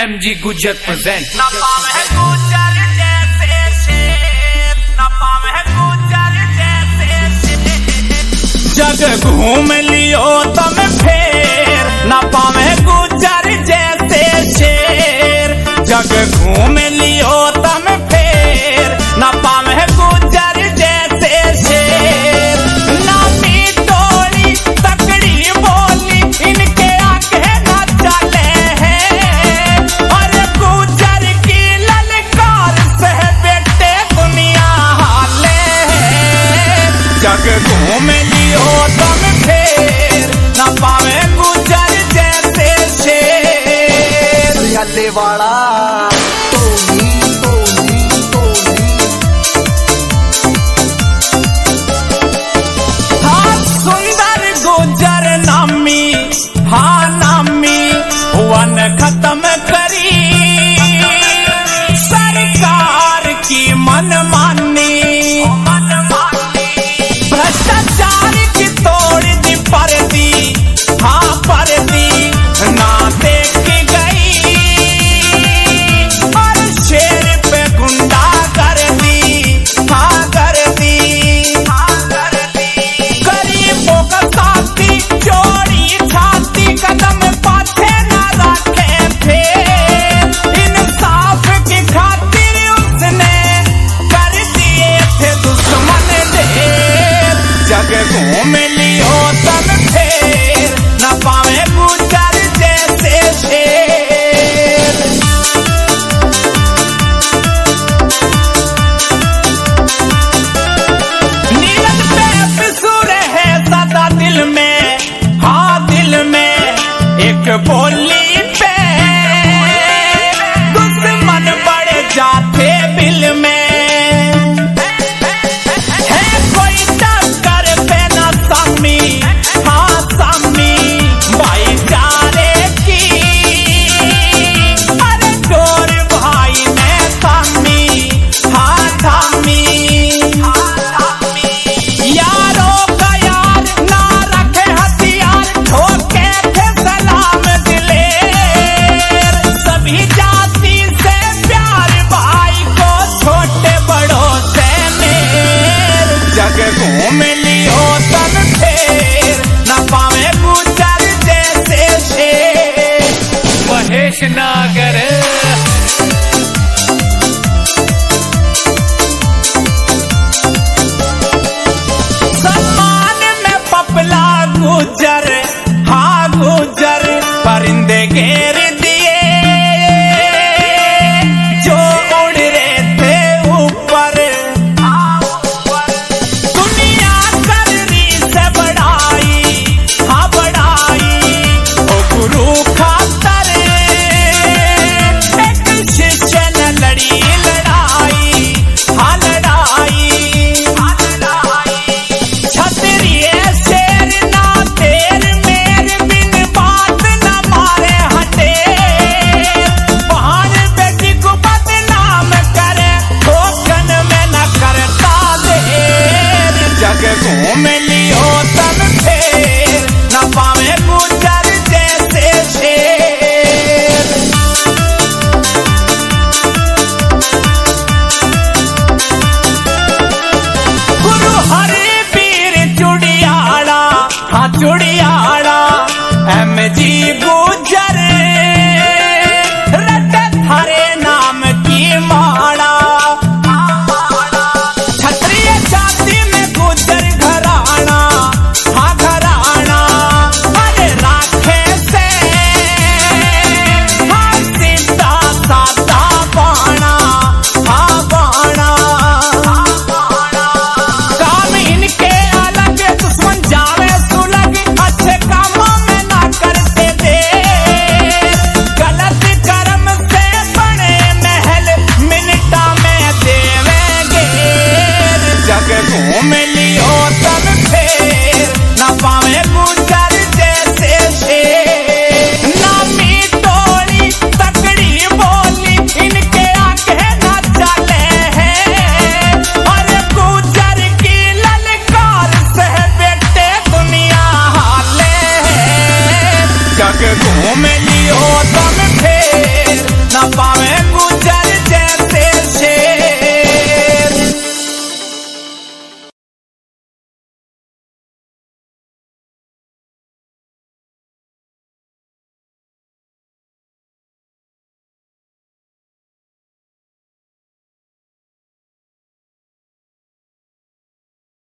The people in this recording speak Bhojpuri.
MG गुजर प्रेजेंट। ना पावे गुजर जैसे शेर, ना पावे गुजर जैसे शेर। जग घूम लियो तम फेर, ना पावे गुजर जैसे शेर। जग घूम लियो तम फेर, ना पावे गुजर जैसे शेर। नामी टोली तकड़ी बोली, इनके आगे ना चले हैं। और गुजर की ललकार से बेटे दुनिया हाले हैं। जग घूम लियो तम फेर, ना पावे गुजर जैसे शेर। याले वाला गुजर नामी, हाँ नामी वन खत्म करी सरकार की मनमानी। भ्रष्टाचार की तोड़ दी पर्दी, हाँ पर्दी ना देखी गई। और शेर पे गुंडा कर दी, हाँ कर दी। गरीबों का साथी चोरी छाती, कदम पाछे न रखे फेर। इंसाफ की खातिर उसने कर दिए थे दुश्मन ढेर। जग घूम लियो तम फेर, न पावे गुजर जैसे शेर। नीरज पे पिसूर है सदा दिल में, हाँ दिल में। एक बोली पे दुश्मन बढ़ जाते बिल में। है कोई टक्कर पे न सामी, हाँ सामी भाईचारे की। अरे डोर भाई में थामी, हाँ थामी। यारों का यार ना रखे हथियार, ठोके थे सलाम दिलेर। सभी जाति से प्यार भाई को, छोटे बड़ों से मेर। जग घूम लियो तम फेर, न पावे गुजर जैसे शेर। महेश नागर